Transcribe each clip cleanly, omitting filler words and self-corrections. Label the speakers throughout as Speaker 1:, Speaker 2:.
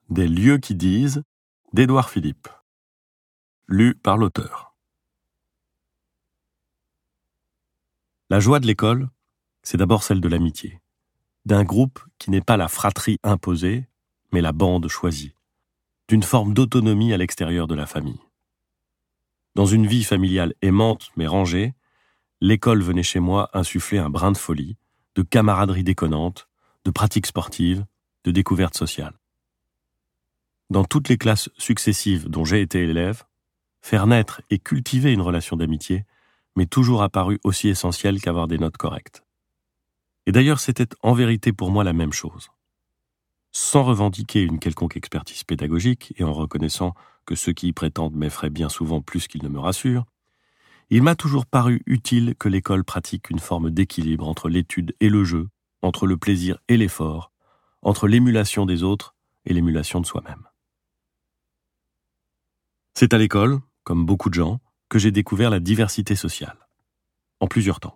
Speaker 1: Des lieux qui disent d'Édouard Philippe. Lu par l'auteur. La joie de l'école, c'est d'abord celle de l'amitié, d'un groupe qui n'est pas la fratrie imposée, mais la bande choisie, d'une forme d'autonomie à l'extérieur de la famille. Dans une vie familiale aimante mais rangée, l'école venait chez moi insuffler un brin de folie, de camaraderie déconnante, de pratiques sportives, de découvertes sociales. Dans toutes les classes successives dont j'ai été élève, faire naître et cultiver une relation d'amitié m'est toujours apparu aussi essentiel qu'avoir des notes correctes. Et d'ailleurs, c'était en vérité pour moi la même chose. Sans revendiquer une quelconque expertise pédagogique et en reconnaissant que ceux qui y prétendent m'effraient bien souvent plus qu'ils ne me rassurent, il m'a toujours paru utile que l'école pratique une forme d'équilibre entre l'étude et le jeu, entre le plaisir et l'effort, entre l'émulation des autres et l'émulation de soi-même. C'est à l'école, comme beaucoup de gens, que j'ai découvert la diversité sociale, en plusieurs temps.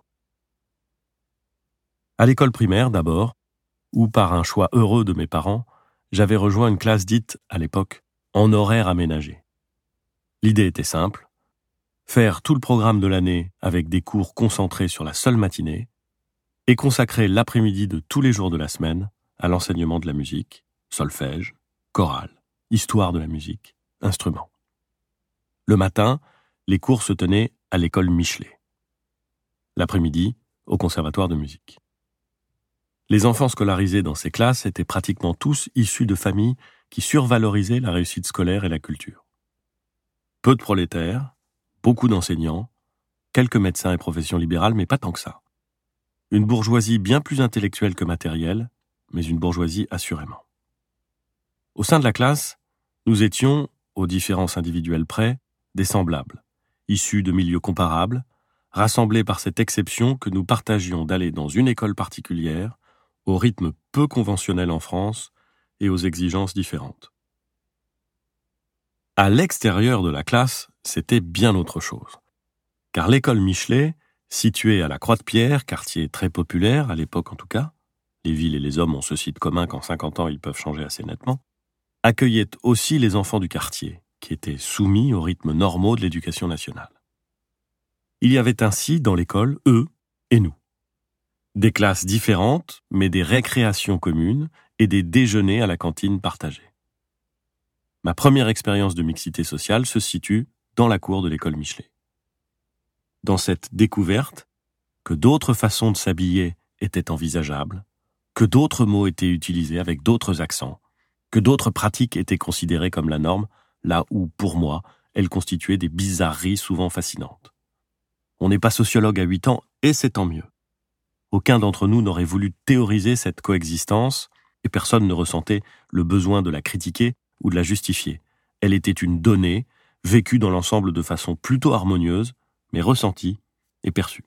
Speaker 1: À l'école primaire d'abord, où par un choix heureux de mes parents, j'avais rejoint une classe dite, à l'époque, en horaire aménagé. L'idée était simple, faire tout le programme de l'année avec des cours concentrés sur la seule matinée et consacrer l'après-midi de tous les jours de la semaine à l'enseignement de la musique, solfège, chorale, histoire de la musique, instruments. Le matin, les cours se tenaient à l'école Michelet. L'après-midi, au conservatoire de musique. Les enfants scolarisés dans ces classes étaient pratiquement tous issus de familles qui survalorisaient la réussite scolaire et la culture. Peu de prolétaires, beaucoup d'enseignants, quelques médecins et professions libérales, mais pas tant que ça. Une bourgeoisie bien plus intellectuelle que matérielle, mais une bourgeoisie assurément. Au sein de la classe, nous étions, aux différences individuelles près, des semblables, issus de milieux comparables, rassemblés par cette exception que nous partagions d'aller dans une école particulière, au rythme peu conventionnel en France et aux exigences différentes. À l'extérieur de la classe, c'était bien autre chose. Car l'école Michelet, située à la Croix-de-Pierre, quartier très populaire, à l'époque en tout cas, les villes et les hommes ont ceci de commun qu'en 50 ans ils peuvent changer assez nettement, accueillait aussi les enfants du quartier, qui étaient soumis aux rythmes normaux de l'éducation nationale. Il y avait ainsi dans l'école eux et nous. Des classes différentes, mais des récréations communes et des déjeuners à la cantine partagés. Ma première expérience de mixité sociale se situe dans la cour de l'école Michelet. Dans cette découverte, que d'autres façons de s'habiller étaient envisageables, que d'autres mots étaient utilisés avec d'autres accents, que d'autres pratiques étaient considérées comme la norme, là où, pour moi, elles constituaient des bizarreries souvent fascinantes. On n'est pas sociologue à 8 ans, et c'est tant mieux. Aucun d'entre nous n'aurait voulu théoriser cette coexistence, et personne ne ressentait le besoin de la critiquer ou de la justifier. Elle était une donnée, vécue dans l'ensemble de façon plutôt harmonieuse, mais ressentie et perçue.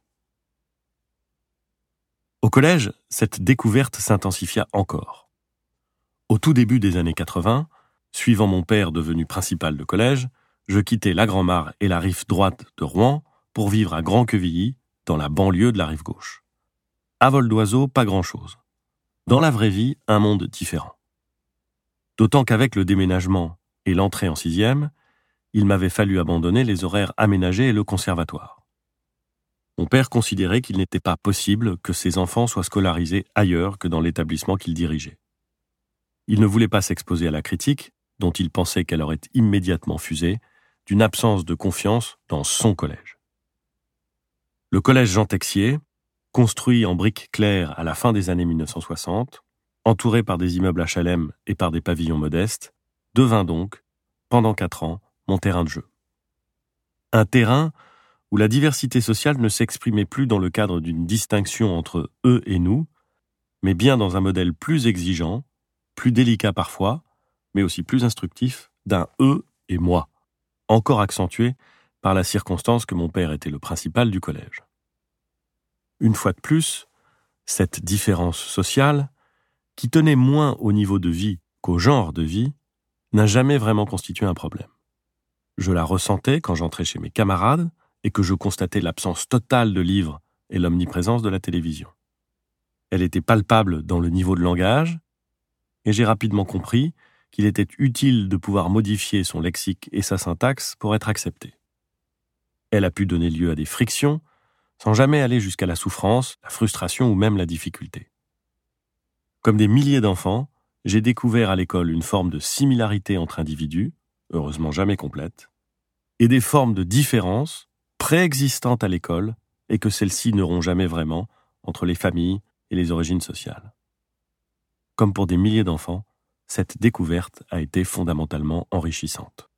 Speaker 1: Au collège, cette découverte s'intensifia encore. Au tout début des années 80, suivant mon père devenu principal de collège, je quittais la Grand-Mare et la rive droite de Rouen pour vivre à Grand-Quevilly, dans la banlieue de la rive gauche. À vol d'oiseau, pas grand-chose. Dans la vraie vie, un monde différent. D'autant qu'avec le déménagement et l'entrée en 6e, il m'avait fallu abandonner les horaires aménagés et le conservatoire. Mon père considérait qu'il n'était pas possible que ses enfants soient scolarisés ailleurs que dans l'établissement qu'il dirigeait. Il ne voulait pas s'exposer à la critique, dont il pensait qu'elle aurait immédiatement fusé, d'une absence de confiance dans son collège. Le collège Jean Texier, construit en briques claires à la fin des années 1960, entouré par des immeubles HLM et par des pavillons modestes, devint donc, pendant 4 ans, mon terrain de jeu. Un terrain où la diversité sociale ne s'exprimait plus dans le cadre d'une distinction entre eux et nous, mais bien dans un modèle plus exigeant, plus délicat parfois, mais aussi plus instructif, d'un eux et moi, encore accentué par la circonstance que mon père était le principal du collège. Une fois de plus, cette différence sociale, qui tenait moins au niveau de vie qu'au genre de vie, n'a jamais vraiment constitué un problème. Je la ressentais quand j'entrais chez mes camarades et que je constatais l'absence totale de livres et l'omniprésence de la télévision. Elle était palpable dans le niveau de langage, et j'ai rapidement compris qu'il était utile de pouvoir modifier son lexique et sa syntaxe pour être acceptée. Elle a pu donner lieu à des frictions, sans jamais aller jusqu'à la souffrance, la frustration ou même la difficulté. Comme des milliers d'enfants, j'ai découvert à l'école une forme de similarité entre individus, heureusement jamais complète, et des formes de différence préexistantes à l'école et que celles-ci n'auront jamais vraiment entre les familles et les origines sociales. Comme pour des milliers d'enfants, cette découverte a été fondamentalement enrichissante.